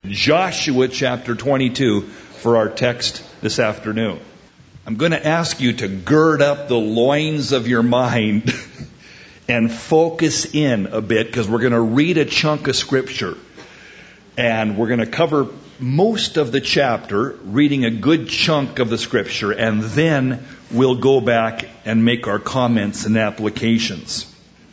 Joshua chapter 22 for our text this afternoon. I'm going to ask you to gird up the loins of your mind and focus in a bit, because we're going to read a chunk of Scripture. And we're going to cover most of the chapter, reading a good chunk of the Scripture, and then we'll go back and make our comments and applications.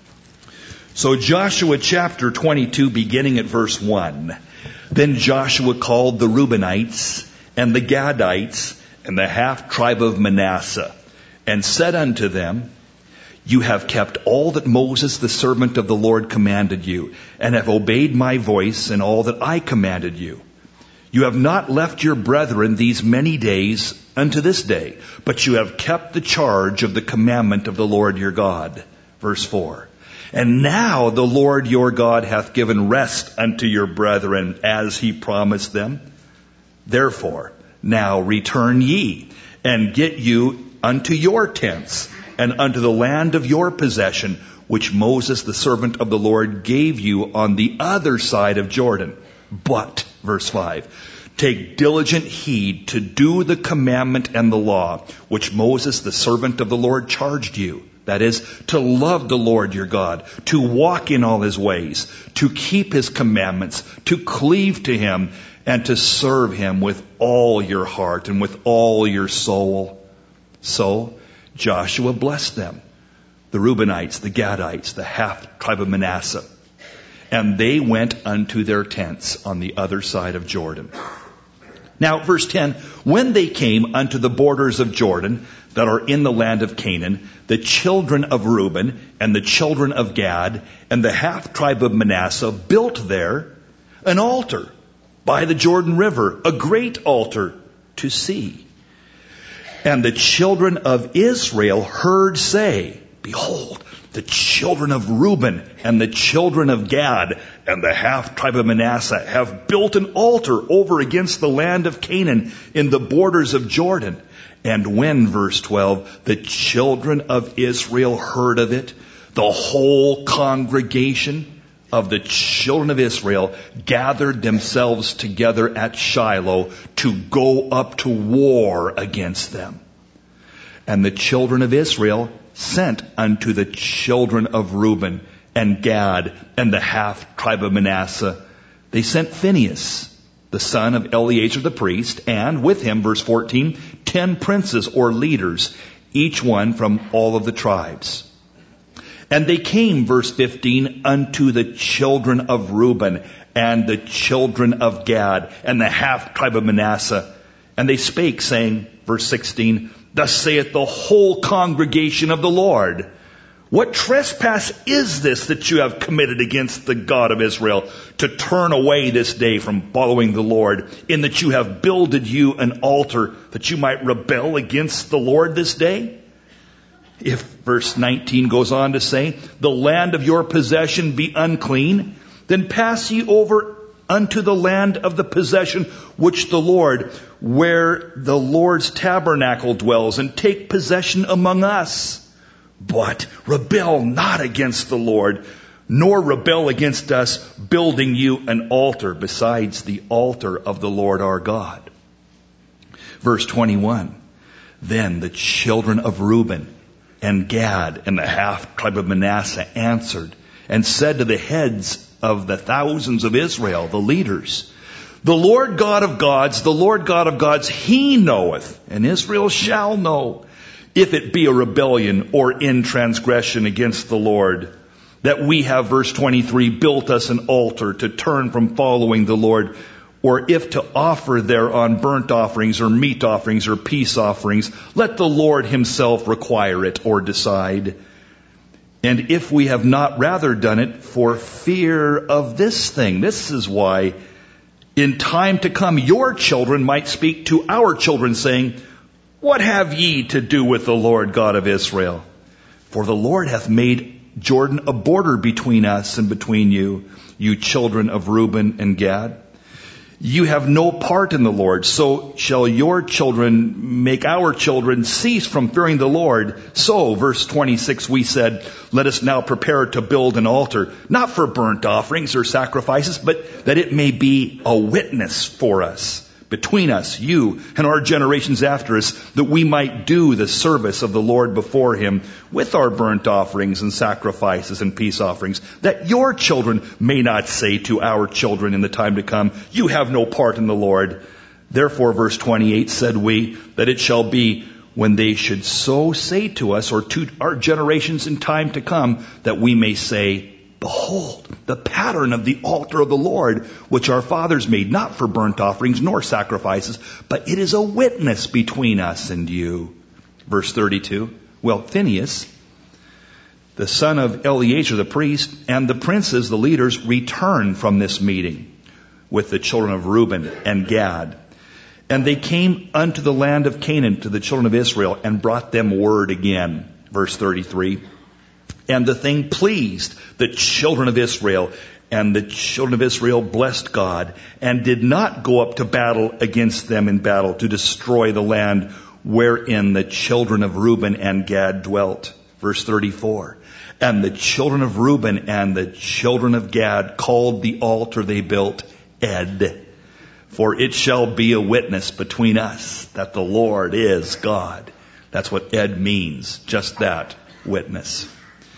So Joshua chapter 22, beginning at verse 1. Then Joshua called the Reubenites and the Gadites and the half-tribe of Manasseh, and said unto them, You have kept all that Moses the servant of the Lord commanded you, and have obeyed my voice in all that I commanded you. You have not left your brethren these many days unto this day, but you have kept the charge of the commandment of the Lord your God. Verse 4. And now the Lord your God hath given rest unto your brethren, as he promised them. Therefore, now return ye, and get you unto your tents, and unto the land of your possession, which Moses the servant of the Lord gave you on the other side of Jordan. But, verse 5, take diligent heed to do the commandment and the law, which Moses the servant of the Lord charged you. That is, to love the Lord your God, to walk in all his ways, to keep his commandments, to cleave to him, and to serve him with all your heart and with all your soul. So Joshua blessed them, the Reubenites, the Gadites, the half-tribe of Manasseh, and they went unto their tents on the other side of Jordan. Now, verse 10, when they came unto the borders of Jordan that are in the land of Canaan, the children of Reuben and the children of Gad and the half-tribe of Manasseh built there an altar by the Jordan River, a great altar to see. And the children of Israel heard say, Behold, the children of Reuben and the children of Gad and the half-tribe of Manasseh have built an altar over against the land of Canaan in the borders of Jordan. And when, verse 12, the children of Israel heard of it, the whole congregation of the children of Israel gathered themselves together at Shiloh to go up to war against them. And the children of Israel sent unto the children of Reuben and Gad and the half-tribe of Manasseh. They sent Phinehas, the son of Eleazar the priest, and with him, verse 14, 10 princes or leaders, each one from all of the tribes. And they came, verse 15, unto the children of Reuben and the children of Gad and the half-tribe of Manasseh. And they spake, saying, verse 16, Thus saith the whole congregation of the Lord, What trespass is this that you have committed against the God of Israel, to turn away this day from following the Lord, in that you have builded you an altar that you might rebel against the Lord this day? If, verse 19 goes on to say, The land of your possession be unclean, then pass ye over unto the land of the possession which the Lord, where the Lord's tabernacle dwells, and take possession among us. But rebel not against the Lord, nor rebel against us, building you an altar besides the altar of the Lord our God. Verse 21, Then the children of Reuben and Gad and the half-tribe of Manasseh answered and said to the heads of the thousands of Israel, the leaders, The Lord God of gods, the Lord God of gods, he knoweth, and Israel shall know, if it be a rebellion or in transgression against the Lord, that we have, verse 23, built us an altar to turn from following the Lord, or if to offer thereon burnt offerings or meat offerings or peace offerings, let the Lord himself require it or decide. And if we have not rather done it for fear of this thing, this is why in time to come your children might speak to our children, saying, What have ye to do with the Lord God of Israel? For the Lord hath made Jordan a border between us and between you, you children of Reuben and Gad. You have no part in the Lord. So shall your children make our children cease from fearing the Lord. So, verse 26, we said, let us now prepare to build an altar, not for burnt offerings or sacrifices, but that it may be a witness for us, between us, you, and our generations after us, that we might do the service of the Lord before him with our burnt offerings and sacrifices and peace offerings, that your children may not say to our children in the time to come, you have no part in the Lord. Therefore, verse 28, said we, that it shall be when they should so say to us, or to our generations in time to come, that we may say, behold, the pattern of the altar of the Lord, which our fathers made, not for burnt offerings nor sacrifices, but it is a witness between us and you. Verse 32, well, Phinehas, the son of Eleazar the priest, and the princes, the leaders, returned from this meeting with the children of Reuben and Gad. And they came unto the land of Canaan to the children of Israel and brought them word again. Verse 33, and the thing pleased the children of Israel, and the children of Israel blessed God, and did not go up to battle against them in battle to destroy the land wherein the children of Reuben and Gad dwelt. Verse 34, and the children of Reuben and the children of Gad called the altar they built Ed, for it shall be a witness between us that the Lord is God. That's what Ed means, just that, witness.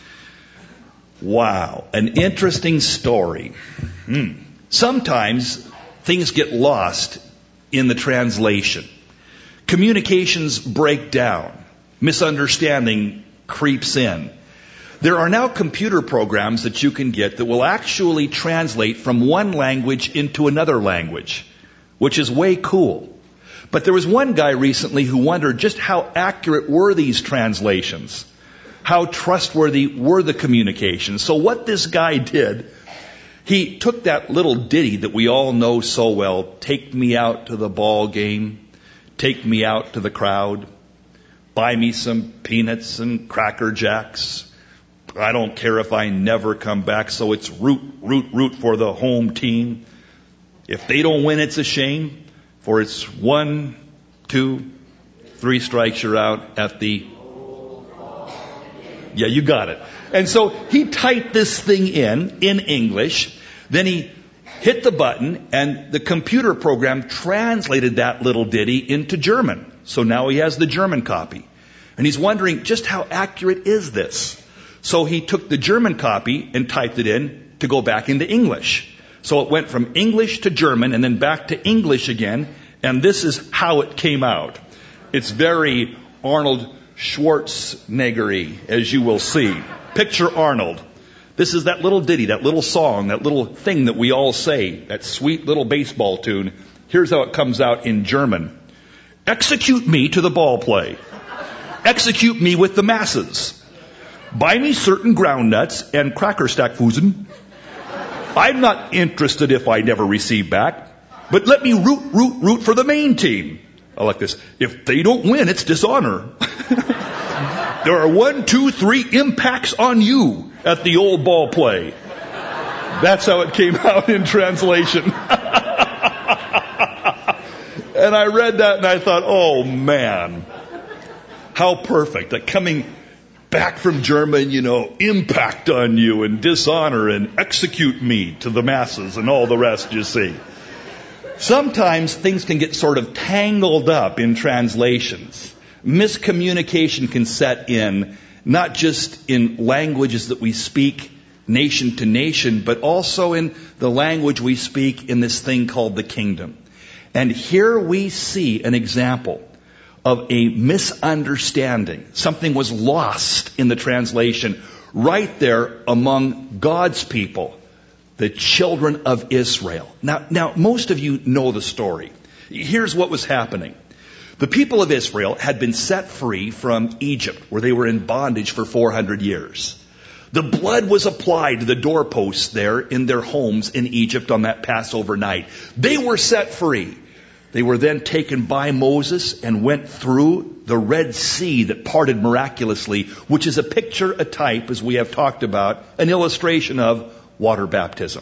Wow, an interesting story. Sometimes things get lost in the translation. Communications break down. Misunderstanding creeps in. There are now computer programs that you can get that will actually translate from one language into another language, which is way cool. But there was one guy recently who wondered just how accurate were these translations? How trustworthy were the communications? So what this guy did, he took that little ditty that we all know so well, take me out to the ball game, take me out to the crowd, buy me some peanuts and Cracker Jacks. I don't care if I never come back, so it's root for the home team. If they don't win, it's a shame, for it's 1, 2, 3 strikes, you're out at the... Yeah, you got it. And so he typed this thing in English, then he hit the button, and the computer program translated that little ditty into German. So now he has the German copy. And he's wondering, just how accurate is this? So he took the German copy and typed it in to go back into English. So it went from English to German and then back to English again, and this is how it came out. It's very Arnold Schwarzenegger-y, as you will see. Picture Arnold. This is that little ditty, that little song, that little thing that we all say, that sweet little baseball tune. Here's how it comes out in German. Execute me to the ball play. Execute me with the masses. Buy me certain ground nuts and cracker stackfusen. I'm not interested if I never receive back, but let me root for the main team. I like this. If they don't win, it's dishonor. There are 1, 2, 3 impacts on you at the old ball play. That's how it came out in translation. And I read that and I thought, oh man, how perfect. That coming back from German, impact on you and dishonor and execute me to the masses and all the rest you see. Sometimes things can get sort of tangled up in translations. Miscommunication can set in, not just in languages that we speak nation to nation, but also in the language we speak in this thing called the kingdom. And here we see an example of a misunderstanding. Something was lost in the translation right there among God's people, the children of Israel. Now, most of you know the story. Here's what was happening. The people of Israel had been set free from Egypt, where they were in bondage for 400 years. The blood was applied to the doorposts there in their homes in Egypt on that Passover night. They were set free. They were then taken by Moses and went through the Red Sea that parted miraculously, which is a picture, a type, as we have talked about, an illustration of water baptism.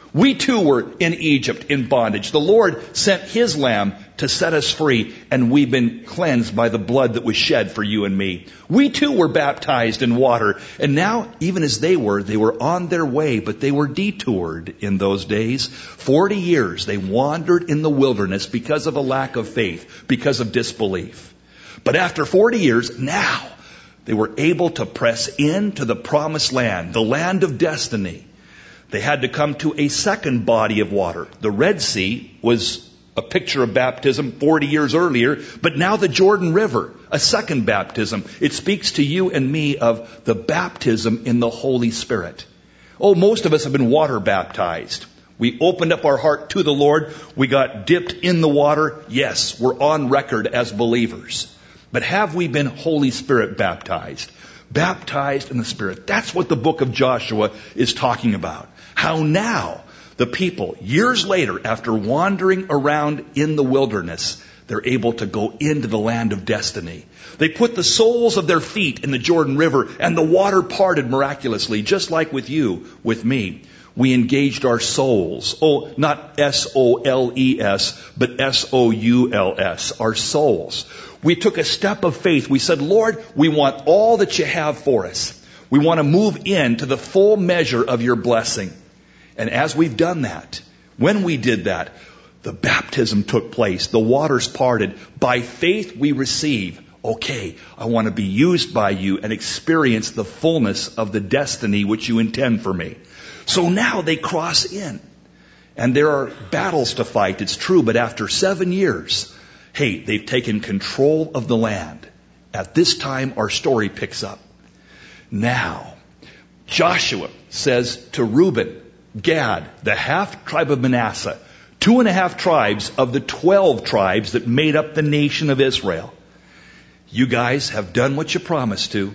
We too were in Egypt in bondage. The Lord sent His Lamb to set us free, and we've been cleansed by the blood that was shed for you and me. We too were baptized in water, and now, even as they were on their way, but they were detoured in those days. 40 years they wandered in the wilderness because of a lack of faith, because of disbelief. But after 40 years, now they were able to press into the promised land, the land of destiny. They had to come to a second body of water. The Red Sea was a picture of baptism 40 years earlier, but now the Jordan River, a second baptism. It speaks to you and me of the baptism in the Holy Spirit. Oh, most of us have been water baptized. We opened up our heart to the Lord. We got dipped in the water. Yes, we're on record as believers. But have we been Holy Spirit baptized? Baptized in the Spirit. That's what the book of Joshua is talking about. How now the people, years later, after wandering around in the wilderness, they're able to go into the land of destiny. They put the soles of their feet in the Jordan River, and the water parted miraculously, just like with you, with me. We engaged our souls. Oh, not S-O-L-E-S, but S-O-U-L-S, our souls. We took a step of faith. We said, Lord, we want all that you have for us. We want to move into the full measure of your blessing. And as we've done that, when we did that, the baptism took place. The waters parted. By faith we receive. Okay, I want to be used by you and experience the fullness of the destiny which you intend for me. So now they cross in. And there are battles to fight, it's true, but after 7 years, hey, they've taken control of the land. At this time, our story picks up. Now, Joshua says to Reuben, Gad, the half tribe of Manasseh, 2.5 tribes of the 12 tribes that made up the nation of Israel. You guys have done what you promised to.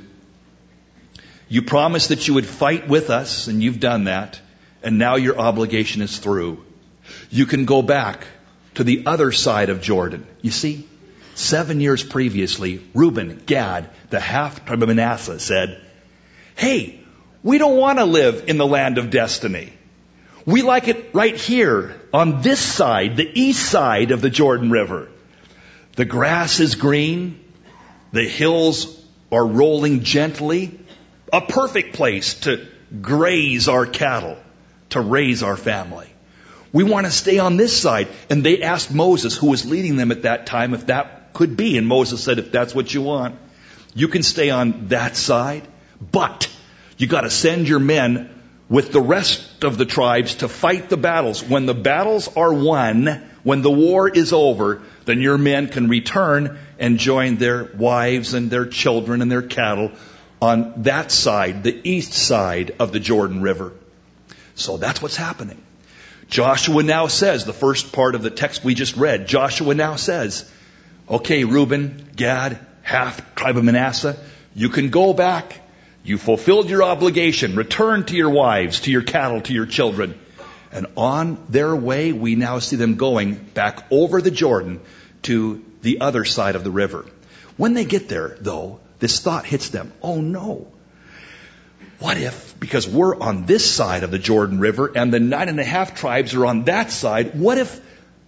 You promised that you would fight with us, and you've done that. And now your obligation is through. You can go back to the other side of Jordan. You see, 7 years previously, Reuben, Gad, the half tribe of Manasseh said, hey, we don't want to live in the land of destiny. We like it right here on this side, the east side of the Jordan River. The grass is green. The hills are rolling gently. A perfect place to graze our cattle, to raise our family. We want to stay on this side. And they asked Moses, who was leading them at that time, if that could be. And Moses said, if that's what you want, you can stay on that side. But you got to send your men with the rest of the tribes to fight the battles. When the battles are won, when the war is over, then your men can return and join their wives and their children and their cattle on that side, the east side of the Jordan River. So that's what's happening. Joshua now says, the first part of the text we just read, Joshua now says, okay, Reuben, Gad, half tribe of Manasseh, you can go back. You fulfilled your obligation. Return to your wives, to your cattle, to your children. And on their way, we now see them going back over the Jordan to the other side of the river. When they get there, though, this thought hits them. Oh no. What if, because we're on this side of the Jordan River and the 9.5 tribes are on that side, what if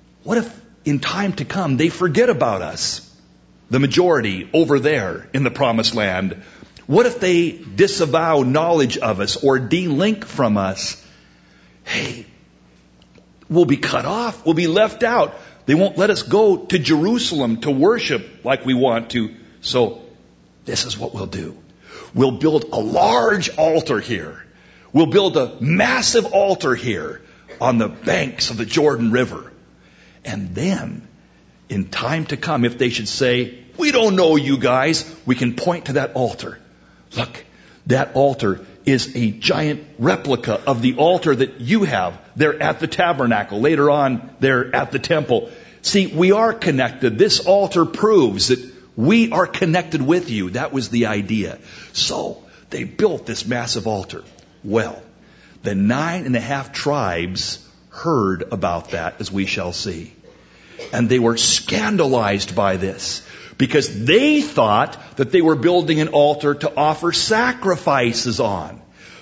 in time to come they forget about us, the majority over there in the promised land? What if they disavow knowledge of us or de-link from us? Hey, we'll be cut off. We'll be left out. They won't let us go to Jerusalem to worship like we want to. So this is what we'll do. We'll build a large altar here. We'll build a massive altar here on the banks of the Jordan River. And then, in time to come, if they should say, we don't know you guys, we can point to that altar. Look, that altar is a giant replica of the altar that you have there at the tabernacle. Later on, there at the temple. See, we are connected. This altar proves that we are connected with you. That was the idea. So, they built this massive altar. Well, the 9.5 tribes heard about that, as we shall see. And they were scandalized by this, because they thought that they were building an altar to offer sacrifices on.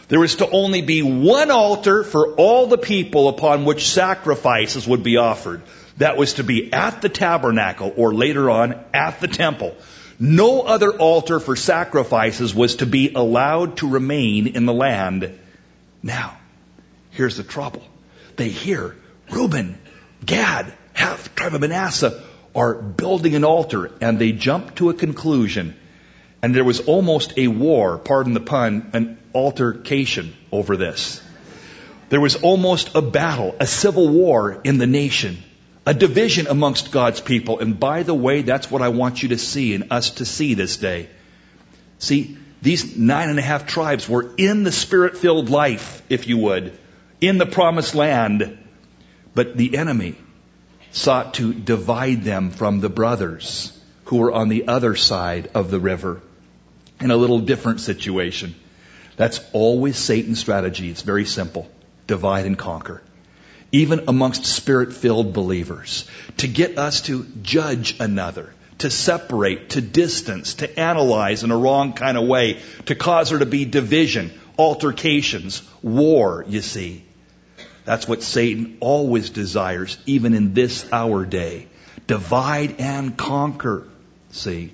There was to only be one altar for all the people upon which sacrifices would be offered. That was to be at the tabernacle, or later on at the temple. No other altar for sacrifices was to be allowed to remain in the land. Now, here's the trouble. They hear Reuben, Gad, half the tribe of Manasseh are building an altar, and they jump to a conclusion. And there was almost a war, pardon the pun, an altercation over this. There was almost a battle, a civil war in the nation, a division amongst God's people. And by the way, that's what I want you to see and us to see this day. See, these 9.5 tribes were in the Spirit-filled life, if you would, in the promised land. But the enemy sought to divide them from the brothers who were on the other side of the river in a little different situation. That's always Satan's strategy. It's very simple. Divide and conquer. Even amongst Spirit-filled believers. To get us to judge another. To separate, to distance, to analyze in a wrong kind of way. To cause there to be division, altercations, war, you see. That's what Satan always desires, even in this our day. Divide and conquer. See?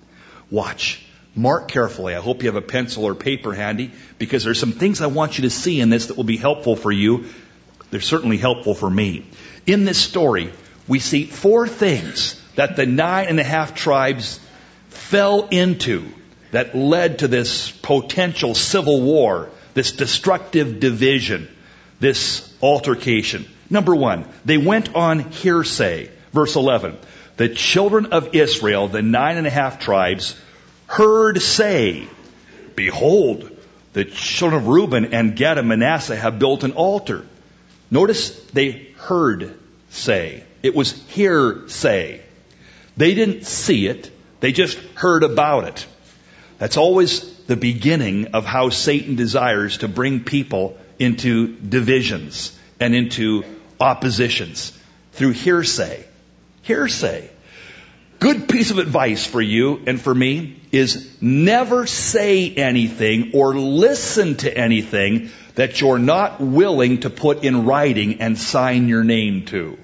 Watch. Mark carefully. I hope you have a pencil or paper handy, because there's some things I want you to see in this that will be helpful for you. They're certainly helpful for me. In this story, we see 4 things that the 9.5 tribes fell into that led to this potential civil war, this destructive division, this altercation. Number 1, they went on hearsay. Verse 11, the children of Israel, the 9.5 tribes, heard say, behold, the children of Reuben and Gad and Manasseh have built an altar. Notice they heard say. It was hearsay. They didn't see it. They just heard about it. That's always the beginning of how Satan desires to bring people into divisions and into oppositions. Through hearsay. Hearsay. Good piece of advice for you and for me is never say anything or listen to anything that you're not willing to put in writing and sign your name to.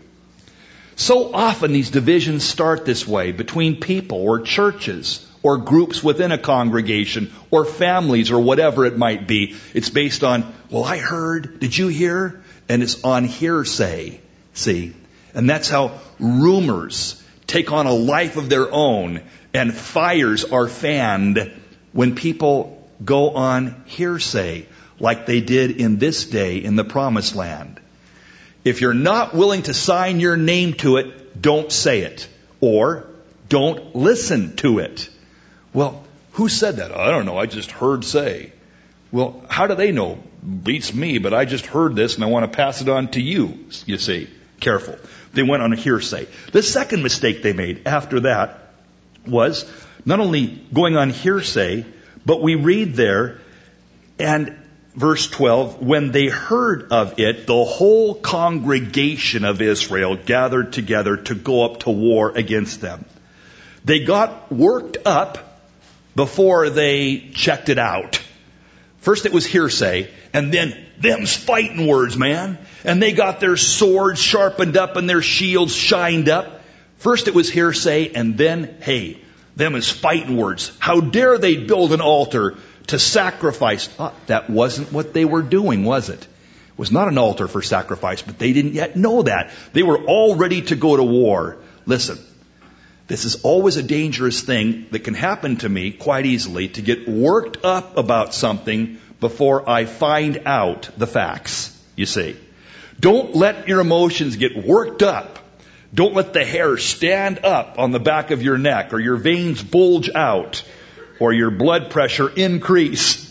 So often these divisions start this way between people or churches or groups within a congregation or families or whatever it might be. It's based on, well, I heard, did you hear? And it's on hearsay, see? And that's how rumors take on a life of their own and fires are fanned when people go on hearsay like they did in this day in the promised land. If you're not willing to sign your name to it, don't say it. Or don't listen to it. Well, who said that? I don't know. I just heard say. Well, how do they know? Beats me, but I just heard this and I want to pass it on to you. You see, careful. They went on a hearsay. The second mistake they made after that was not only going on hearsay, but we read there, and verse 12, when they heard of it, the whole congregation of Israel gathered together to go up to war against them. They got worked up before they checked it out. First it was hearsay, and then them's fighting words, man. And they got their swords sharpened up and their shields shined up. First it was hearsay, and then, hey, them is fighting words. How dare they build an altar to sacrifice? That wasn't what they were doing, was it? It was not an altar for sacrifice, but they didn't yet know that. They were all ready to go to war. Listen, this is always a dangerous thing that can happen to me quite easily, to get worked up about something before I find out the facts, you see. Don't let your emotions get worked up. Don't let the hair stand up on the back of your neck, or your veins bulge out, or your blood pressure increase.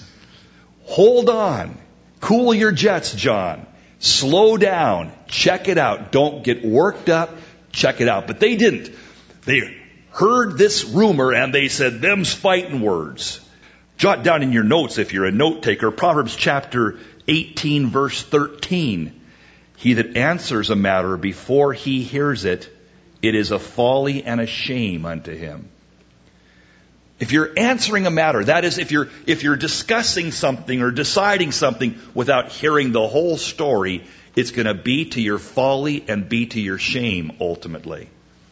Hold on. Cool your jets, John. Slow down. Check it out. Don't get worked up. Check it out. But they didn't. They heard this rumor and they said, them's fighting words. Jot down in your notes, if you're a note taker, Proverbs chapter 18, verse 13. He that answers a matter before he hears it, it is a folly and a shame unto him. If you're answering a matter, that is, if you're discussing something or deciding something without hearing the whole story, it's going to be to your folly and be to your shame ultimately.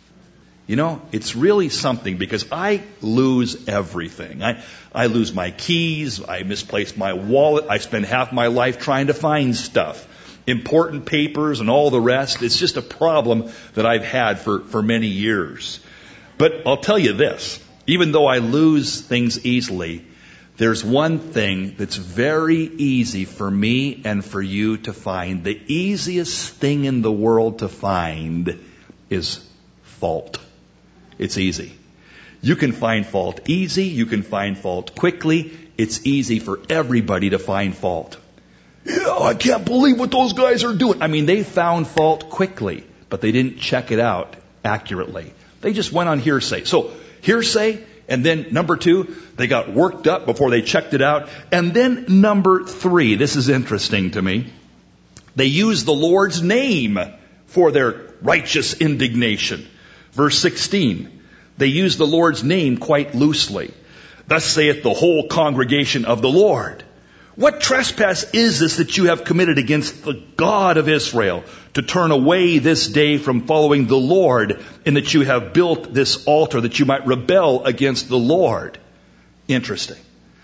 You know, it's really something, because I lose everything. I lose my keys, I misplace my wallet, I spend half my life trying to find stuff, important papers and all the rest. It's just a problem that I've had for many years. But I'll tell you this, even though I lose things easily, there's one thing that's very easy for me and for you to find. The easiest thing in the world to find is fault. It's easy. You can find fault easy. You can find fault quickly. It's easy for everybody to find fault. Yeah, I can't believe what those guys are doing. I mean, they found fault quickly, but they didn't check it out accurately. They just went on hearsay. So, hearsay, and then number 2, they got worked up before they checked it out. And then number 3, this is interesting to me. They used the Lord's name for their righteous indignation. Verse 16, they use the Lord's name quite loosely. Thus saith the whole congregation of the Lord. What trespass is this that you have committed against the God of Israel, to turn away this day from following the Lord, in that you have built this altar that you might rebel against the Lord? Interesting.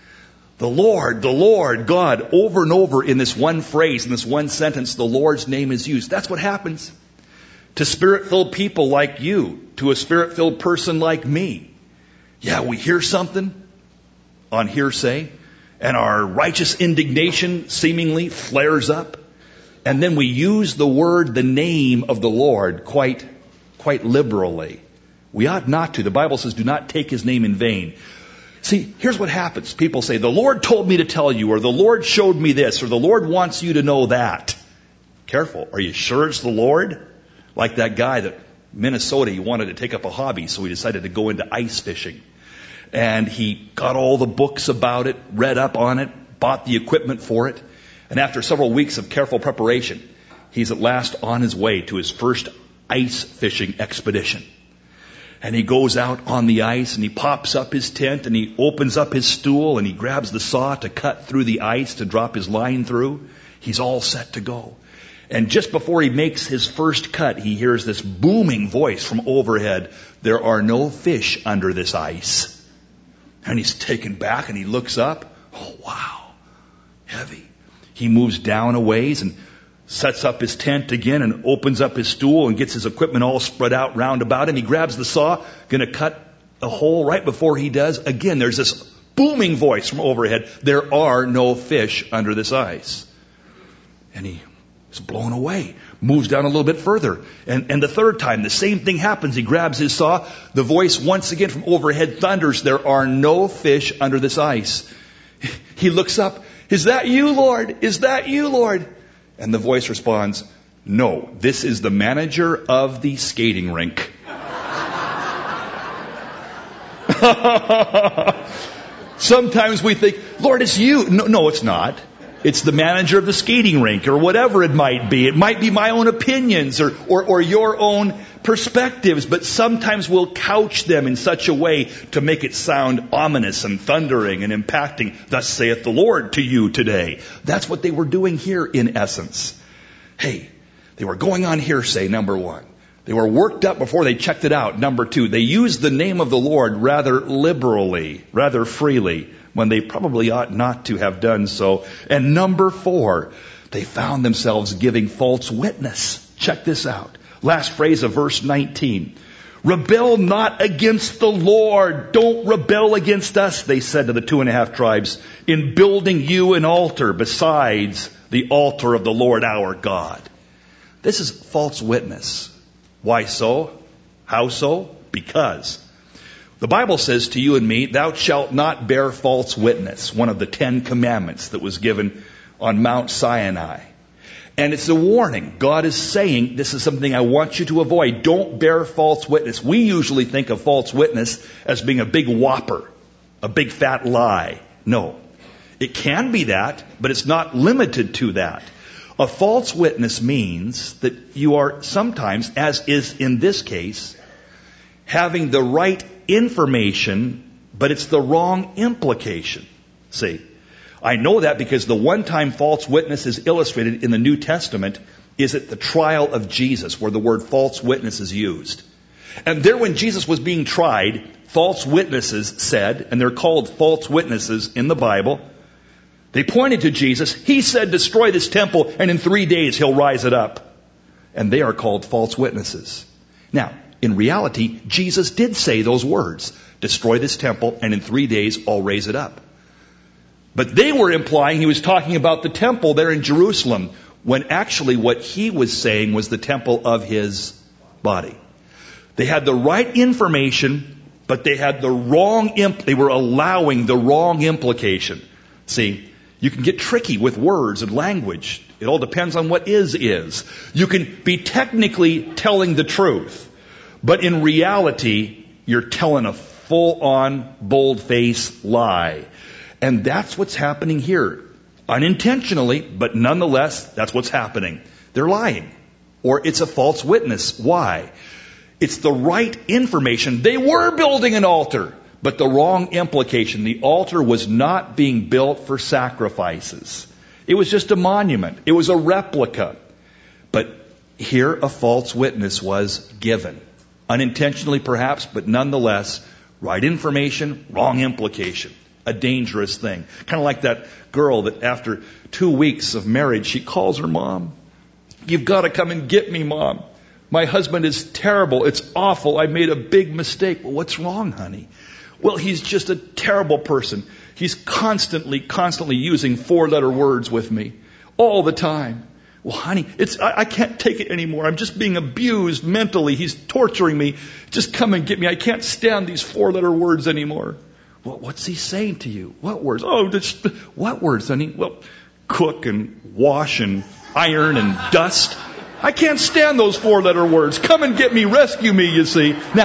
The Lord, God, over and over in this one phrase, in this one sentence, the Lord's name is used. That's what happens to Spirit-filled people like you, to a Spirit-filled person like me. Yeah, we hear something on hearsay, and our righteous indignation seemingly flares up, and then we use the word, the name of the Lord, quite liberally. We ought not to. The Bible says, do not take His name in vain. See, here's what happens. People say, the Lord told me to tell you, or the Lord showed me this, or the Lord wants you to know that. Careful. Are you sure it's the Lord? Like that guy that Minnesota, he wanted to take up a hobby, so he decided to go into ice fishing. And he got all the books about it, read up on it, bought the equipment for it. And after several weeks of careful preparation, he's at last on his way to his first ice fishing expedition. And he goes out on the ice, and he pops up his tent, and he opens up his stool, and he grabs the saw to cut through the ice to drop his line through. He's all set to go. And just before he makes his first cut, he hears this booming voice from overhead. There are no fish under this ice. And he's taken back, and he looks up. Oh, wow. Heavy. He moves down a ways and sets up his tent again and opens up his stool and gets his equipment all spread out round about him. He grabs the saw, going to cut a hole. Right before he does, again, there's this booming voice from overhead. There are no fish under this ice. And he is blown away. Moves down a little bit further. And the third time, the same thing happens. He grabs his saw. The voice once again from overhead thunders. There are no fish under this ice. He looks up. Is that you, Lord? Is that you, Lord? And the voice responds, no, this is the manager of the skating rink. Sometimes we think, Lord, it's you. No, it's not. It's the manager of the skating rink, or whatever it might be. It might be my own opinions or your own perspectives, but sometimes we'll couch them in such a way to make it sound ominous and thundering and impacting. Thus saith the Lord to you today. That's what they were doing here in essence. Hey, they were going on hearsay, number 1. They were worked up before they checked it out, number 2. They used the name of the Lord rather liberally, rather freely, when they probably ought not to have done so. And number 4, they found themselves giving false witness. Check this out. Last phrase of verse 19. Rebel not against the Lord. Don't rebel against us, they said to the 2.5 tribes, in building you an altar besides the altar of the Lord our God. This is false witness. Why so? How so? Because the Bible says to you and me, thou shalt not bear false witness, one of the 10 commandments that was given on Mount Sinai. And it's a warning. God is saying, this is something I want you to avoid. Don't bear false witness. We usually think of false witness as being a big whopper, a big fat lie. No. It can be that, but it's not limited to that. A false witness means that you are sometimes, as is in this case, having the right information but it's the wrong implication. See, I know that because the one-time false witness is illustrated in the New Testament is at the trial of Jesus, where the word false witness is used. And there when Jesus was being tried, false witnesses said, and they're called false witnesses in the Bible, they pointed to Jesus. He said, destroy this temple, and in 3 days he'll rise it up. And they are called false witnesses. Now, in reality, Jesus did say those words, destroy this temple, and in 3 days I'll raise it up. But they were implying he was talking about the temple there in Jerusalem, when actually what he was saying was the temple of his body. They had the right information, but they had the wrong they were allowing the wrong implication. See, you can get tricky with words and language. It all depends on what is. You can be technically telling the truth, but in reality, you're telling a full-on, bold-faced lie. And that's what's happening here. Unintentionally, but nonetheless, that's what's happening. They're lying. Or it's a false witness. Why? It's the right information. They were building an altar, but the wrong implication. The altar was not being built for sacrifices. It was just a monument. It was a replica. But here a false witness was given. Unintentionally perhaps, but nonetheless, right information, wrong implication. A dangerous thing. Kind of like that girl that after 2 weeks of marriage, she calls her mom. You've got to come and get me, Mom. My husband is terrible. It's awful. I made a big mistake. Well, what's wrong, honey? Well, he's just a terrible person. He's constantly using 4-letter words with me. All the time. Well, honey, I can't take it anymore. I'm just being abused mentally. He's torturing me. Just come and get me. I can't stand these 4-letter words anymore. Well, what's he saying to you? What words? Oh, what words, honey? Well, cook and wash and iron and dust. I can't stand those 4-letter words. Come and get me, rescue me, you see. Now,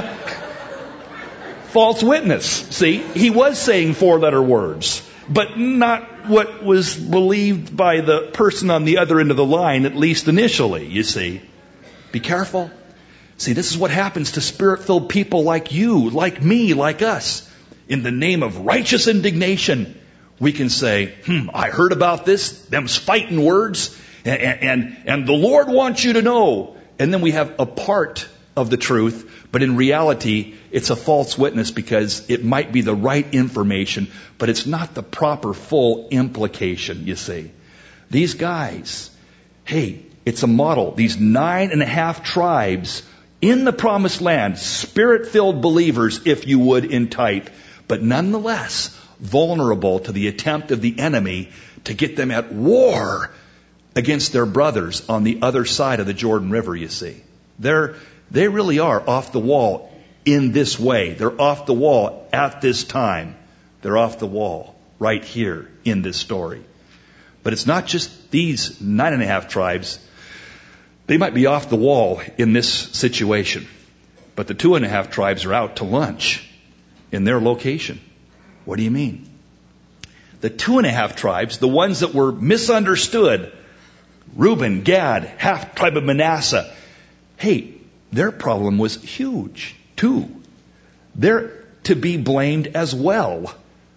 false witness. See, he was saying 4-letter words, but not what was believed by the person on the other end of the line, at least initially, you see. Be careful. See, this is what happens to Spirit-filled people like you, like me, like us. In the name of righteous indignation, we can say, I heard about this, them's fighting words, and the Lord wants you to know. And then we have a part of the truth, but in reality, it's a false witness because it might be the right information, but it's not the proper full implication, you see. These guys, hey, it's a model. These 9.5 tribes in the promised land, Spirit-filled believers, if you would, in type, but nonetheless vulnerable to the attempt of the enemy to get them at war against their brothers on the other side of the Jordan River, you see. They really are off the wall in this way. They're off the wall at this time. They're off the wall right here in this story. But it's not just these 9.5 tribes. They might be off the wall in this situation. But the 2.5 tribes are out to lunch in their location. What do you mean? The 2.5 tribes, the ones that were misunderstood, Reuben, Gad, half tribe of Manasseh, hey, their problem was huge, too. They're to be blamed as well.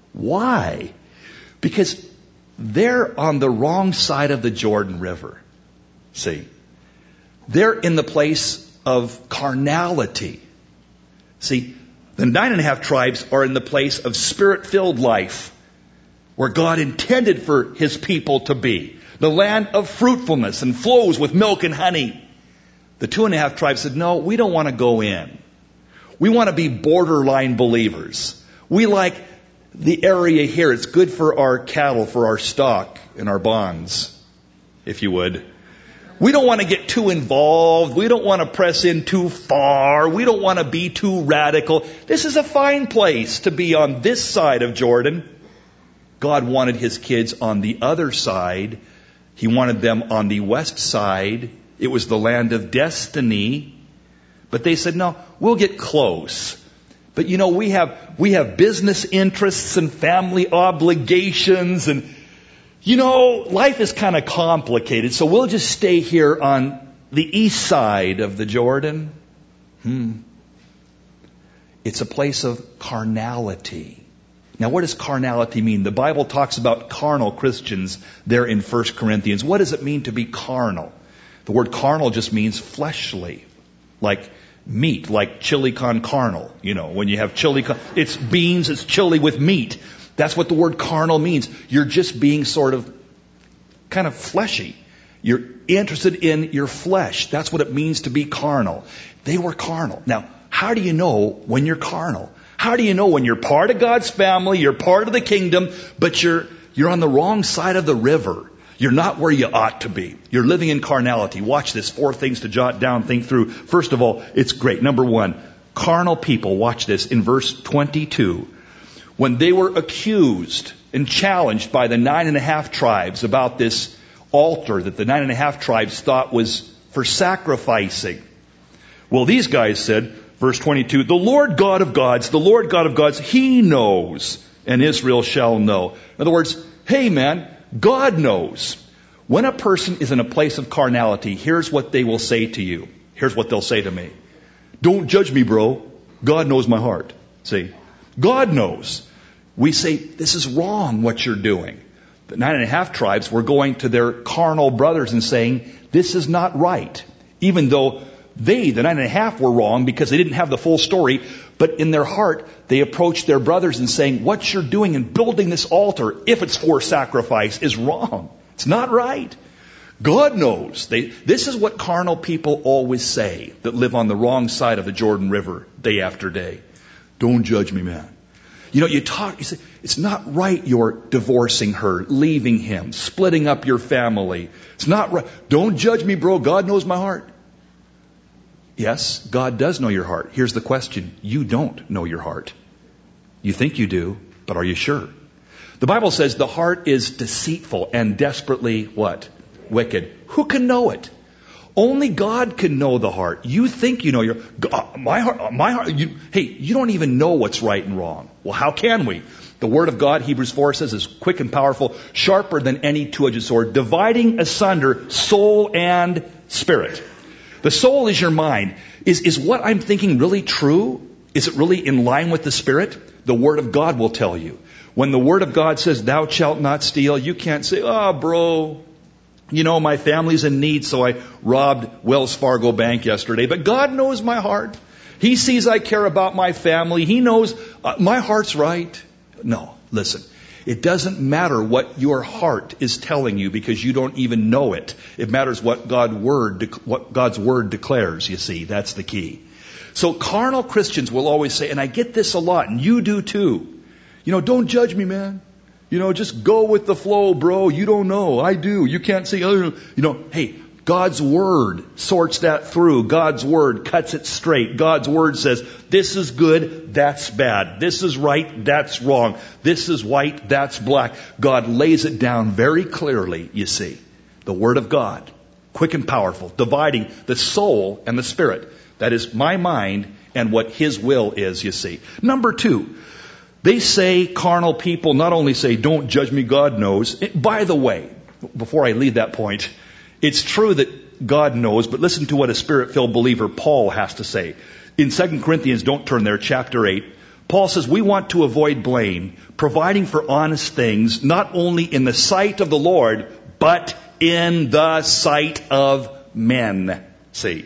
Why? Because they're on the wrong side of the Jordan River. See? They're in the place of carnality. See, the 9.5 tribes are in the place of Spirit-filled life, where God intended for His people to be. The land of fruitfulness and flows with milk and honey. The 2.5 tribes said, no, we don't want to go in. We want to be borderline believers. We like the area here. It's good for our cattle, for our stock and our bonds, if you would. We don't want to get too involved. We don't want to press in too far. We don't want to be too radical. This is a fine place to be on this side of Jordan. God wanted His kids on the other side. He wanted them on the west side. It was the land of destiny. But they said, no, we'll get close. But you know, we have business interests and family obligations and you know, life is kind of complicated, so we'll just stay here on the east side of the Jordan. It's a place of carnality. Now, what does carnality mean? The Bible talks about carnal Christians there in 1 Corinthians. What does it mean to be carnal? The word carnal just means fleshly, like meat, like chili con carne. You know, when you have chili con, it's beans, it's chili with meat. That's what the word carnal means. You're just being sort of kind of fleshy. You're interested in your flesh. That's what it means to be carnal. They were carnal. Now, how do you know when you're carnal? How do you know when you're part of God's family, you're part of the kingdom, but you're on the wrong side of the river? You're not where you ought to be. You're living in carnality. Watch this. 4 things to jot down, think through. First of all, it's great. Number 1, carnal people, watch this, in verse 22. When they were accused and challenged by the 9.5 tribes about this altar that the 9.5 tribes thought was for sacrificing. Well, these guys said, verse 22, the Lord God of gods, He knows, and Israel shall know. In other words, hey man, God knows. When a person is in a place of carnality, here's what they will say to you. Here's what they'll say to me. Don't judge me, bro. God knows my heart. See? God knows. We say, this is wrong what you're doing. The 9.5 tribes were going to their carnal brothers and saying, this is not right. Even though they, the 9.5, were wrong because they didn't have the full story. But in their heart, they approached their brothers and saying, what you're doing in building this altar, if it's for sacrifice, is wrong. It's not right. God knows. This is what carnal people always say that live on the wrong side of the Jordan River day after day. Don't judge me, man. You know, you say, it's not right you're divorcing her, leaving him, splitting up your family. It's not right. Don't judge me, bro. God knows my heart. Yes, God does know your heart. Here's the question. You don't know your heart. You think you do, but are you sure? The Bible says the heart is deceitful and desperately what? Wicked. Who can know it? Only God can know the heart. You think you know my heart. You don't even know what's right and wrong. Well, how can we? The Word of God, Hebrews 4 says, is quick and powerful, sharper than any two-edged sword, dividing asunder soul and spirit. The soul is your mind. Is what I'm thinking really true? Is it really in line with the Spirit? The Word of God will tell you. When the Word of God says, thou shalt not steal, you can't say, bro, you know, my family's in need, so I robbed Wells Fargo Bank yesterday. But God knows my heart. He sees I care about my family. He knows my heart's right. No, listen. It doesn't matter what your heart is telling you because you don't even know it. It matters what God's Word declares, you see. That's the key. So carnal Christians will always say, and I get this a lot, and you do too. You know, don't judge me, man. You know, just go with the flow, bro. You don't know. I do. You can't see. Hey, God's Word sorts that through. God's Word cuts it straight. God's Word says, this is good, that's bad. This is right, that's wrong. This is white, that's black. God lays it down very clearly, you see. The Word of God, quick and powerful, dividing the soul and the spirit. That is my mind and what His will is, you see. Number 2. They say, carnal people not only say, don't judge me, God knows. By the way, before I leave that point, it's true that God knows, but listen to what a Spirit-filled believer, Paul, has to say. In 2 Corinthians, don't turn there, chapter 8, Paul says, we want to avoid blame, providing for honest things, not only in the sight of the Lord, but in the sight of men. See?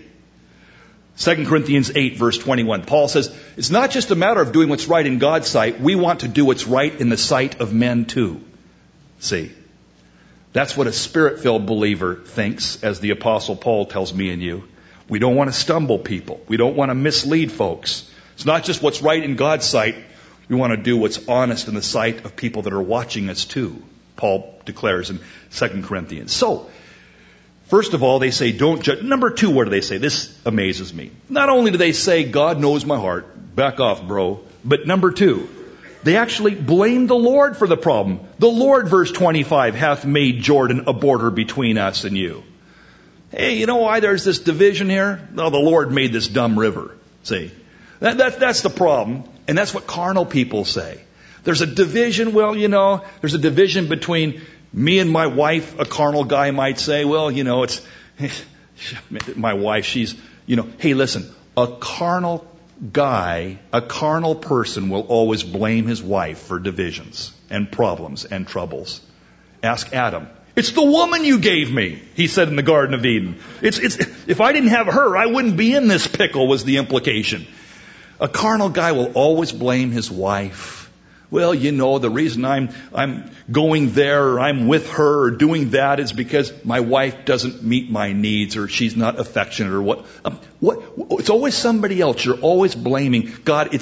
2 Corinthians 8, verse 21. Paul says, it's not just a matter of doing what's right in God's sight. We want to do what's right in the sight of men too. See? That's what a Spirit-filled believer thinks, as the Apostle Paul tells me and you. We don't want to stumble people. We don't want to mislead folks. It's not just what's right in God's sight. We want to do what's honest in the sight of people that are watching us too, Paul declares in 2 Corinthians. So, first of all, they say, don't judge. Number 2, what do they say? This amazes me. Not only do they say, God knows my heart, back off, bro, but number 2, they actually blame the Lord for the problem. The Lord, verse 25, hath made Jordan a border between us and you. Hey, you know why there's this division here? No, the Lord made this dumb river. See? That's the problem. And that's what carnal people say. There's a division, well, you know, there's a division between me and my wife. A carnal guy might say, well, you know, it's my wife, she's, you know, hey, listen, a carnal guy, a carnal person, will always blame his wife for divisions and problems and troubles. Ask Adam. It's the woman you gave me, he said in the Garden of Eden. If I didn't have her, I wouldn't be in this pickle, was the implication. A carnal guy will always blame his wife. Well, the reason I'm going there, or I'm with her, or doing that is because my wife doesn't meet my needs, or she's not affectionate, or what. It's always somebody else. You're always blaming God.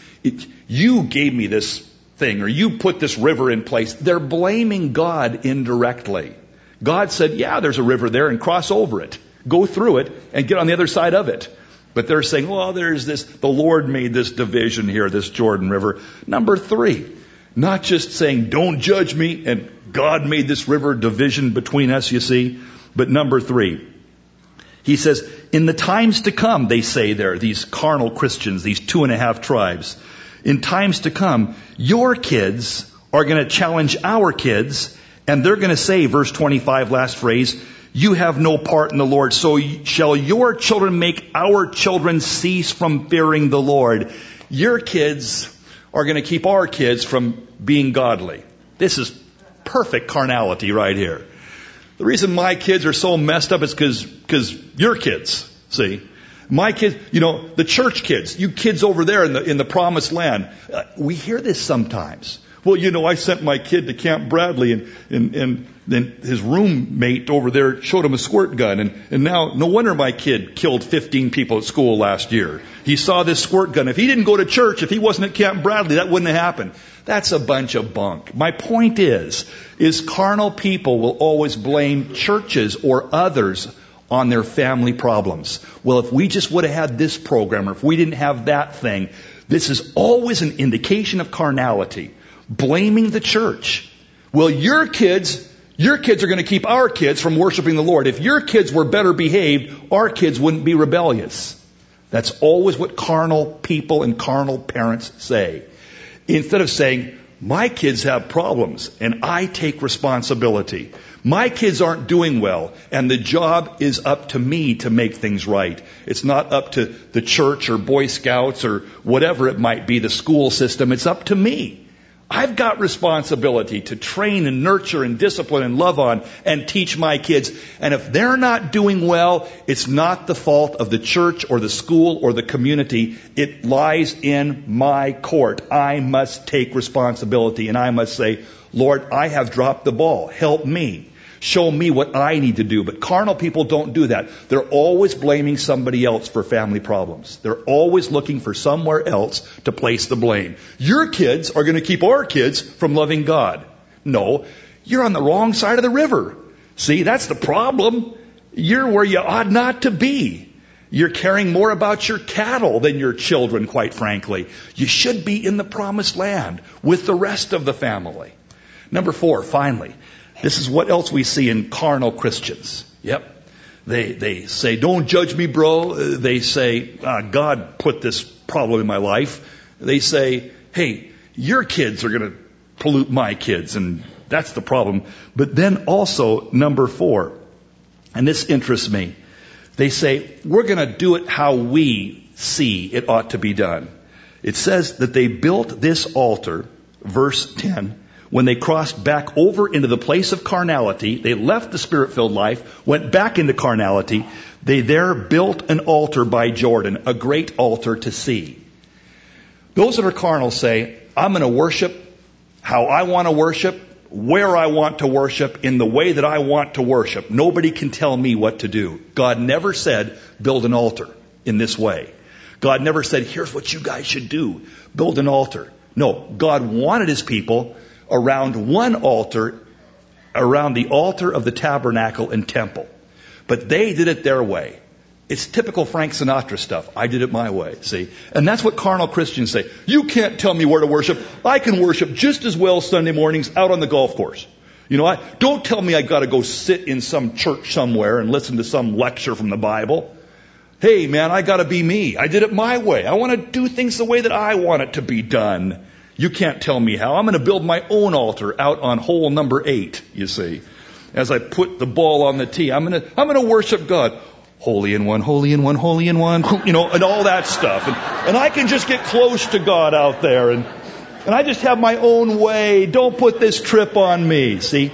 You gave me this thing, or you put this river in place. They're blaming God indirectly. God said, yeah, there's a river there, and cross over it. Go through it, and get on the other side of it. But they're saying, well, there's this, the Lord made this division here, this Jordan River. Number 3, not just saying, don't judge me, and God made this river division between us, you see. But number 3, he says, in the times to come, they say there, these carnal Christians, these 2.5 tribes, in times to come, your kids are going to challenge our kids, and they're going to say, verse 25, last phrase, you have no part in the Lord, so shall your children make our children cease from fearing the Lord. Your kids are going to keep our kids from being godly. This is perfect carnality right here. The reason my kids are so messed up is because your kids, see. My kids, the church kids, you kids over there in the promised land. We hear this sometimes. Well, I sent my kid to Camp Bradley, and then his roommate over there showed him a squirt gun, and now no wonder my kid killed 15 people at school last year. He saw this squirt gun. If he didn't go to church, if he wasn't at Camp Bradley, that wouldn't have happened. That's a bunch of bunk. My point is carnal people will always blame churches or others on their family problems. Well, if we just would have had this program, or if we didn't have that thing, this is always an indication of carnality. Blaming the church. Well, your kids are going to keep our kids from worshiping the Lord. If your kids were better behaved, our kids wouldn't be rebellious. That's always what carnal people and carnal parents say. Instead of saying, my kids have problems and I take responsibility. My kids aren't doing well and the job is up to me to make things right. It's not up to the church or Boy Scouts or whatever it might be, the school system. It's up to me. I've got responsibility to train and nurture and discipline and love on and teach my kids. And if they're not doing well, it's not the fault of the church or the school or the community. It lies in my court. I must take responsibility and I must say, Lord, I have dropped the ball. Help me. Show me what I need to do. But carnal people don't do that. They're always blaming somebody else for family problems. They're always looking for somewhere else to place the blame. Your kids are going to keep our kids from loving God. No, you're on the wrong side of the river. See, that's the problem. You're where you ought not to be. You're caring more about your cattle than your children, quite frankly. You should be in the promised land with the rest of the family. Number 4, finally. This is what else we see in carnal Christians. Yep. They say, don't judge me, bro. They say, God put this problem in my life. They say, hey, your kids are going to pollute my kids, and that's the problem. But then also, number 4, and this interests me, they say, we're going to do it how we see it ought to be done. It says that they built this altar, verse 10, when they crossed back over into the place of carnality. They left the Spirit-filled life, went back into carnality. They there built an altar by Jordan, a great altar to see. Those that are carnal say, I'm going to worship how I want to worship, where I want to worship, in the way that I want to worship. Nobody can tell me what to do. God never said, build an altar in this way. God never said, here's what you guys should do. Build an altar. No, God wanted His people around one altar, around the altar of the tabernacle and temple. But they did it their way. It's typical Frank Sinatra stuff. I did it my way, see? And that's what carnal Christians say. You can't tell me where to worship. I can worship just as well Sunday mornings out on the golf course. Don't tell me I got to go sit in some church somewhere and listen to some lecture from the Bible. Hey, man, I got to be me. I did it my way. I want to do things the way that I want it to be done. You can't tell me how. I'm going to build my own altar out on hole number 8, you see. As I put the ball on the tee, I'm going to worship God. Holy in one, holy in one, holy in one, and all that stuff. And I can just get close to God out there, and I just have my own way. Don't put this trip on me. See?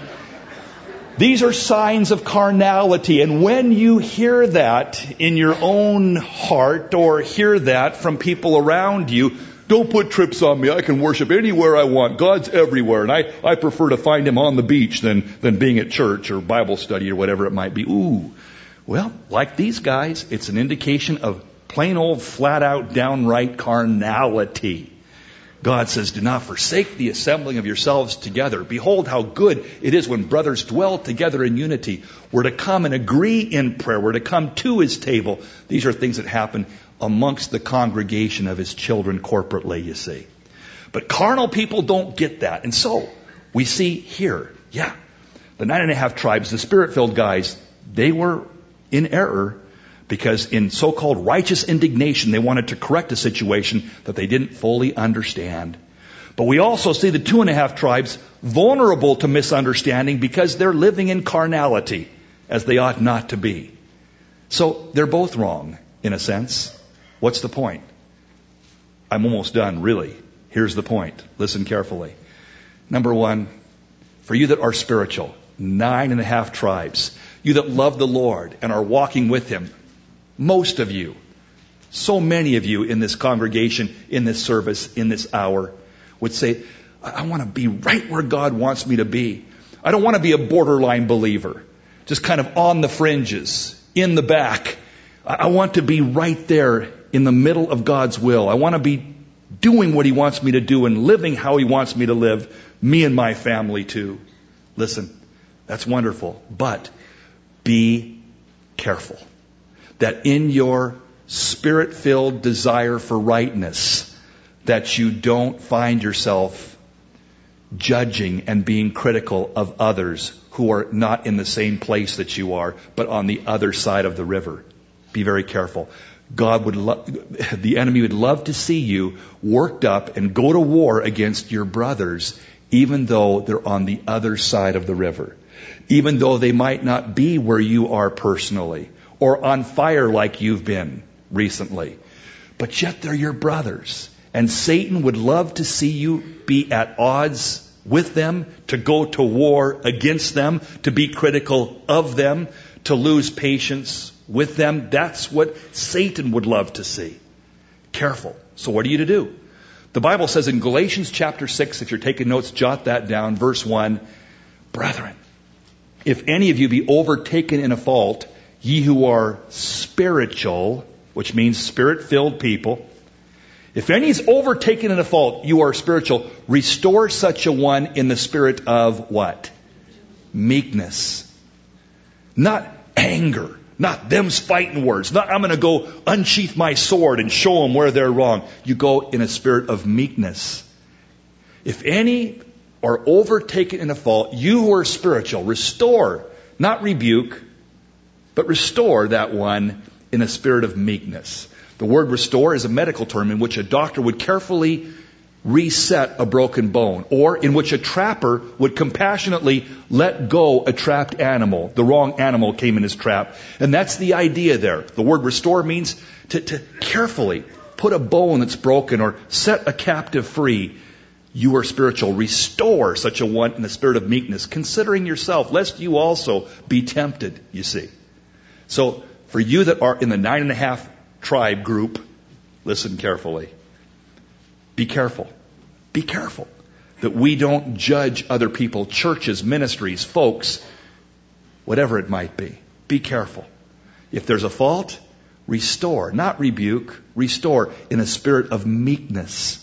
These are signs of carnality. And when you hear that in your own heart or hear that from people around you, don't put trips on me. I can worship anywhere I want. God's everywhere. And I prefer to find Him on the beach than being at church or Bible study or whatever it might be. Ooh. Well, like these guys, it's an indication of plain old flat out downright carnality. God says, do not forsake the assembling of yourselves together. Behold how good it is when brothers dwell together in unity. We're to come and agree in prayer. We're to come to His table. These are things that happen amongst the congregation of His children corporately, you see. But carnal people don't get that. And so we see here, the 9.5 tribes, the Spirit-filled guys, they were in error because in so-called righteous indignation, they wanted to correct a situation that they didn't fully understand. But we also see the 2.5 tribes vulnerable to misunderstanding because they're living in carnality as they ought not to be. So they're both wrong, in a sense. What's the point? I'm almost done, really. Here's the point. Listen carefully. Number 1, for you that are spiritual, 9.5 tribes, you that love the Lord and are walking with Him, most of you, so many of you in this congregation, in this service, in this hour, would say, I want to be right where God wants me to be. I don't want to be a borderline believer, just kind of on the fringes, in the back. I want to be right there in the middle of God's will. I want to be doing what He wants me to do and living how He wants me to live, me and my family too. Listen, that's wonderful, but be careful that in your Spirit-filled desire for rightness, that you don't find yourself judging and being critical of others who are not in the same place that you are, but on the other side of the river. Be very careful. The enemy would love to see you worked up and go to war against your brothers, even though they're on the other side of the river. Even though they might not be where you are personally, or on fire like you've been recently. But yet they're your brothers. And Satan would love to see you be at odds with them, to go to war against them, to be critical of them, to lose patience with them. That's what Satan would love to see. Careful. So what are you to do? The Bible says in Galatians chapter 6, if you're taking notes, jot that down, verse 1, brethren, if any of you be overtaken in a fault, ye who are spiritual, which means Spirit-filled people, if any is overtaken in a fault, you are spiritual, restore such a one in the spirit of what? Meekness. Not anger. Not them's fighting words. Not I'm going to go unsheath my sword and show them where they're wrong. You go in a spirit of meekness. If any are overtaken in a fault, you who are spiritual, restore, not rebuke, but restore that one in a spirit of meekness. The word restore is a medical term in which a doctor would carefully reset a broken bone, or in which a trapper would compassionately let go a trapped animal. The wrong animal came in his trap. And that's the idea there. The word restore means to carefully put a bone that's broken or set a captive free. You are spiritual. Restore such a one in the spirit of meekness, considering yourself, lest you also be tempted, you see. So, for you that are in the 9.5 tribe group, listen carefully. Be careful. Be careful that we don't judge other people, churches, ministries, folks, whatever it might be. Be careful. If there's a fault, restore, not rebuke, restore in a spirit of meekness.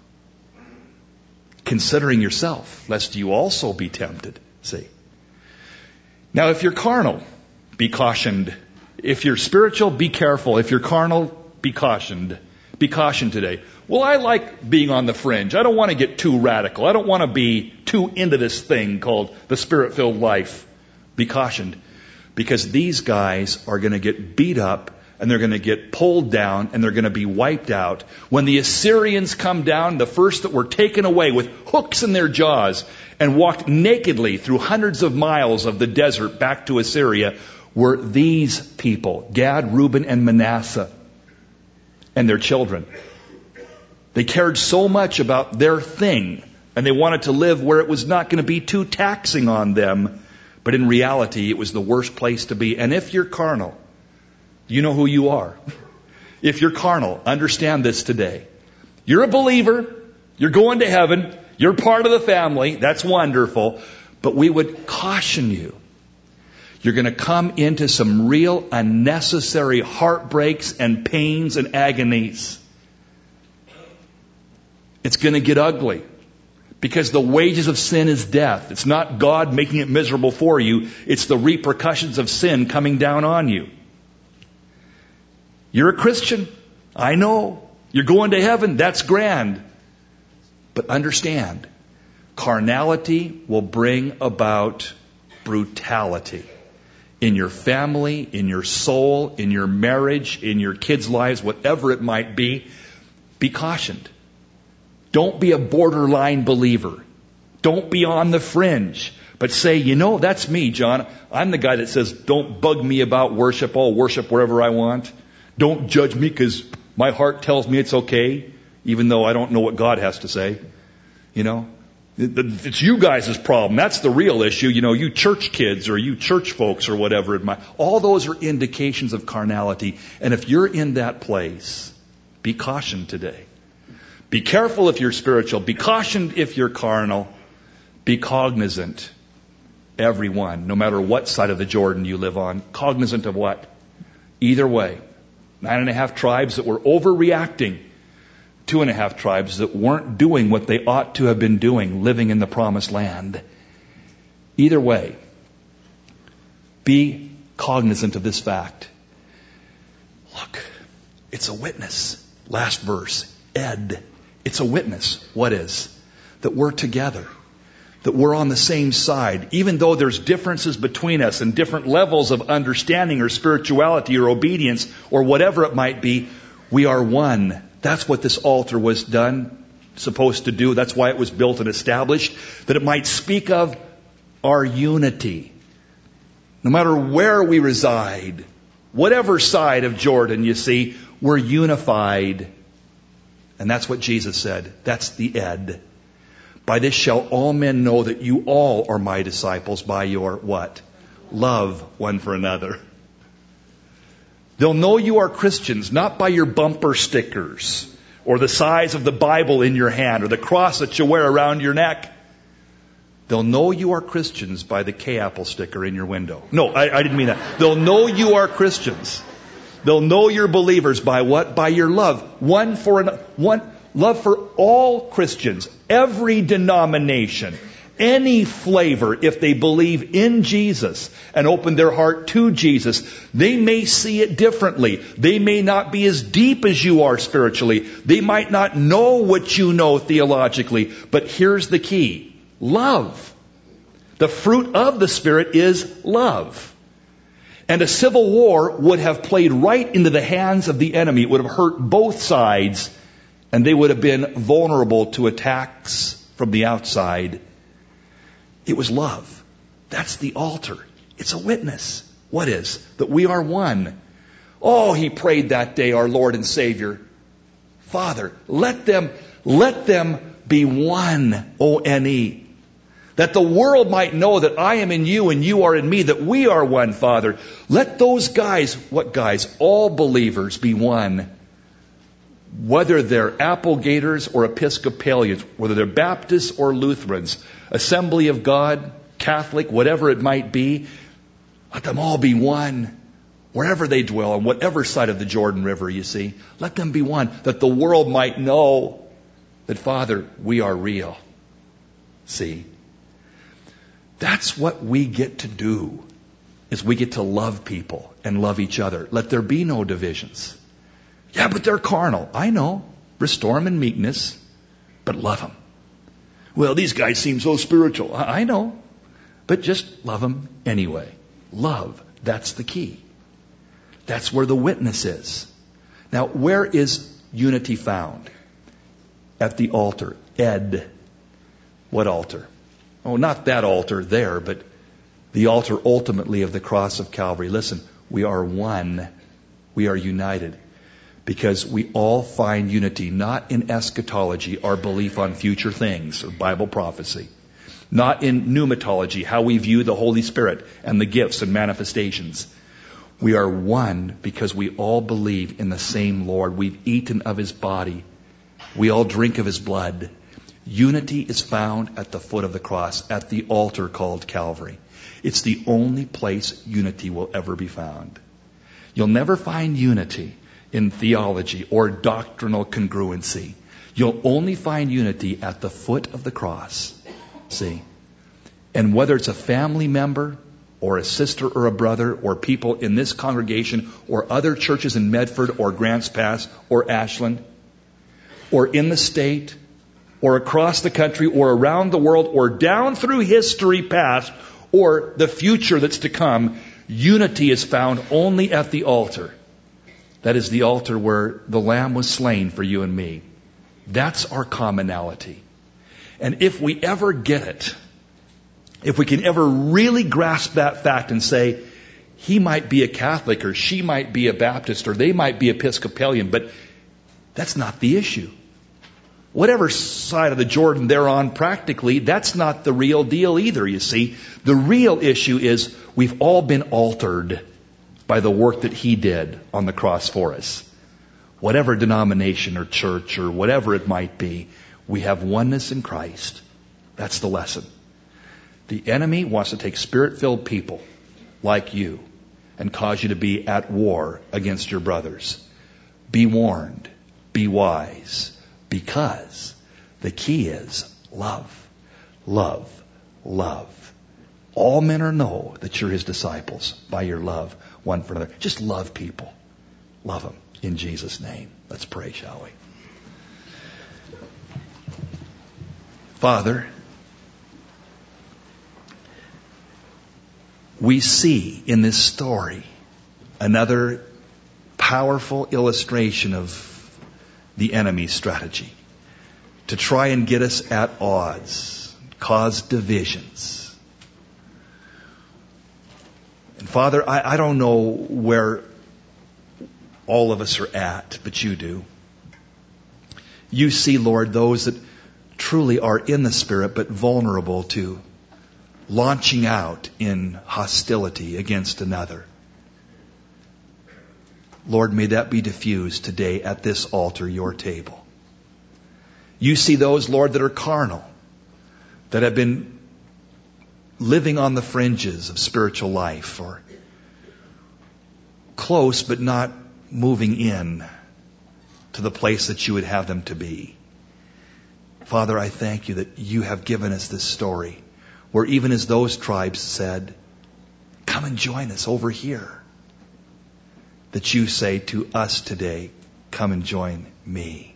Considering yourself, lest you also be tempted. See? Now, if you're carnal, be cautioned. If you're spiritual, be careful. If you're carnal, be cautioned. Be cautioned today. Well, I like being on the fringe. I don't want to get too radical. I don't want to be too into this thing called the Spirit-filled life. Be cautioned. Because these guys are going to get beat up and they're going to get pulled down and they're going to be wiped out. When the Assyrians come down, the first that were taken away with hooks in their jaws and walked nakedly through hundreds of miles of the desert back to Assyria were these people, Gad, Reuben, and Manasseh, and their children. They cared so much about their thing, and they wanted to live where it was not going to be too taxing on them. But in reality, it was the worst place to be. And if you're carnal, you know who you are. If you're carnal, understand this today. You're a believer. You're going to heaven. You're part of the family. That's wonderful. But we would caution you. You're going to come into some real unnecessary heartbreaks and pains and agonies. It's going to get ugly. Because the wages of sin is death. It's not God making it miserable for you. It's the repercussions of sin coming down on you. You're a Christian. I know. You're going to heaven. That's grand. But understand, carnality will bring about brutality. In your family, in your soul, in your marriage, in your kids' lives, whatever it might be cautioned. Don't be a borderline believer. Don't be on the fringe. But say, that's me, John. I'm the guy that says, don't bug me about worship. I'll worship wherever I want. Don't judge me because my heart tells me it's okay, even though I don't know what God has to say. It's you guys' problem. That's the real issue. You church kids or you church folks or whatever it might. All those are indications of carnality. And if you're in that place, be cautioned today. Be careful if you're spiritual. Be cautioned if you're carnal. Be cognizant, everyone, no matter what side of the Jordan you live on. Cognizant of what? Either way. 9.5 tribes that were overreacting. 2.5 tribes that weren't doing what they ought to have been doing, living in the promised land. Either way, be cognizant of this fact. Look, it's a witness. Last verse, Ed. It's a witness. What is? That we're together. That we're on the same side. Even though there's differences between us and different levels of understanding or spirituality or obedience or whatever it might be, we are one. That's what this altar was supposed to do. That's why it was built and established. That it might speak of our unity. No matter where we reside, whatever side of Jordan you see, we're unified. And that's what Jesus said. That's the Ed. By this shall all men know that you all are my disciples by your what? Love one for another. They'll know you are Christians not by your bumper stickers or the size of the Bible in your hand or the cross that you wear around your neck. They'll know you are Christians by the K-Apple sticker in your window. No, I didn't mean that. They'll know you are Christians. They'll know you're believers by what? By your love. One love for all Christians, every denomination, any flavor. If they believe in Jesus and open their heart to Jesus, they may see it differently. They may not be as deep as you are spiritually. They might not know what you know theologically. But here's the key. Love. The fruit of the Spirit is love. And a civil war would have played right into the hands of the enemy. It would have hurt both sides, and they would have been vulnerable to attacks from the outside. It was love. That's the altar. It's a witness. What is? That we are one. Oh, he prayed that day, our Lord and Savior. Father, let them be one, O-N-E. That the world might know that I am in you and you are in me, that we are one, Father. Let those guys, what guys? All believers be one. Whether they're Applegaters or Episcopalians, whether they're Baptists or Lutherans, Assembly of God, Catholic, whatever it might be, let them all be one. Wherever they dwell, on whatever side of the Jordan River, you see, let them be one. That the world might know that, Father, we are real. See? That's what we get to do, is we get to love people and love each other. Let there be no divisions. Yeah, but they're carnal. I know. Restore them in meekness, but love them. Well, these guys seem so spiritual. I know. But just love them anyway. Love, that's the key. That's where the witness is. Now, where is unity found? At the altar. Ed. What altar? Oh, not that altar there, but The altar ultimately of the cross of Calvary. Listen, we are one. We are united. Because we all find unity, not in eschatology, our belief on future things, or Bible prophecy. Not in pneumatology, how we view the Holy Spirit and the gifts and manifestations. We are one because we all believe in the same Lord. We've eaten of His body. We all drink of His blood. Unity is found at the foot of the cross, at the altar called Calvary. It's the only place unity will ever be found. You'll never find unity in theology or doctrinal congruency. You'll only find unity at the foot of the cross. See? And whether it's a family member or a sister or a brother or people in this congregation or other churches in Medford or Grants Pass or Ashland or in the state or across the country or around the world or down through history past or the future that's to come, unity is found only at the altar. That is the altar where the Lamb was slain for you and me. That's our commonality. And if we ever get it, if we can ever really grasp that fact and say, he might be a Catholic or she might be a Baptist or they might be Episcopalian, but that's not the issue. Whatever side of the Jordan they're on practically, that's not the real deal either, you see. The real issue is we've all been altered by the work that He did on the cross for us. Whatever denomination or church or whatever it might be, we have oneness in Christ. That's the lesson. The enemy wants to take Spirit-filled people like you and cause you to be at war against your brothers. Be warned. Be wise. Because the key is love. Love. Love. All men are know that you're His disciples by your love one for another. Just love people. Love them in Jesus' name. Let's pray, shall we? Father, we see in this story another powerful illustration of the enemy's strategy to try and get us at odds, cause divisions. And Father, I don't know where all of us are at, but you do. You see, Lord, those that truly are in the Spirit but vulnerable to launching out in hostility against another. Lord, may that be diffused today at this altar, your table. You see those, Lord, that are carnal, that have been living on the fringes of spiritual life, or close but not moving in to the place that you would have them to be. Father, I thank you that you have given us this story where even as those tribes said, come and join us over here, that you say to us today, come and join me.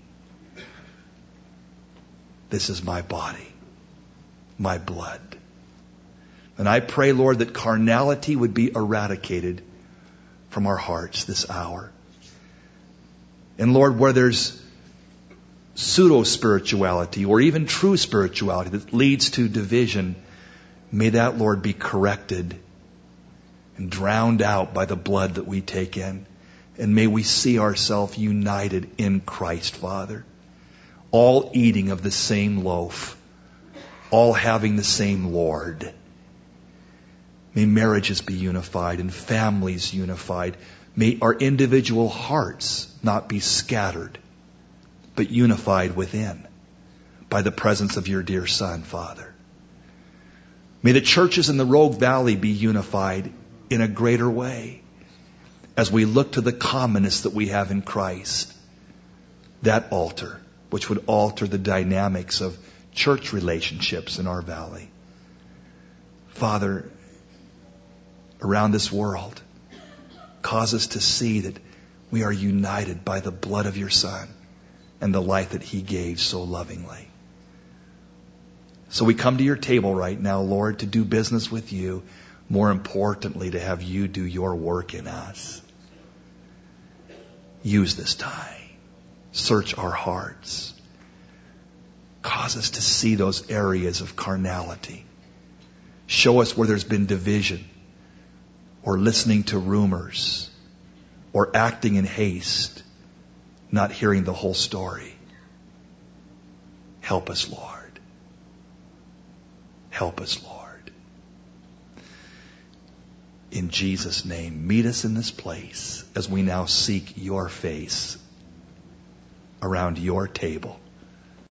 This is my body, my blood. And I pray, Lord, that carnality would be eradicated from our hearts this hour. And Lord, where there's pseudo-spirituality or even true spirituality that leads to division, may that, Lord, be corrected and drowned out by the blood that we take in. And may we see ourselves united in Christ, Father. All eating of the same loaf. All having the same Lord. May marriages be unified and families unified. May our individual hearts not be scattered, but unified within by the presence of your dear Son, Father. May the churches in the Rogue Valley be unified in a greater way as we look to the commonness that we have in Christ. That altar, which would alter the dynamics of church relationships in our valley. Father, around this world, cause us to see that we are united by the blood of your Son and the life that He gave so lovingly. So we come to your table right now, Lord, to do business with you. More importantly, to have you do your work in us. Use this time. Search our hearts. Cause us to see those areas of carnality. Show us where there's been division, or listening to rumors, or acting in haste, not hearing the whole story. Help us, Lord. Help us, Lord. In Jesus' name, meet us in this place as we now seek your face around your table.